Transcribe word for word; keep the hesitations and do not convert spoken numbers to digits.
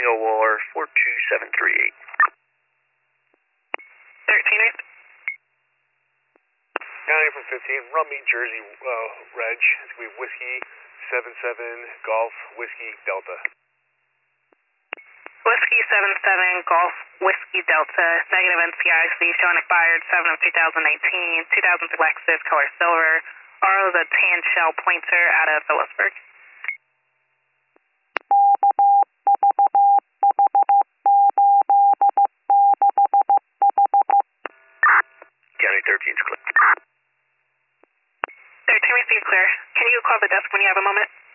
O R four two seven three eight. thirteen eight. County from fifteen, Rumby, Jersey, uh, Reg. It's going to be Whiskey seven seven Golf Whiskey Delta. Whiskey seven seven Golf Whiskey Delta, negative N C I C, showing expired seven of two thousand eighteen, two thousand two Lexus, color silver. R O is a tan shell pointer out of Phillipsburg. County thirteen is clear. thirteen received clear. Can you call the desk when you have a moment?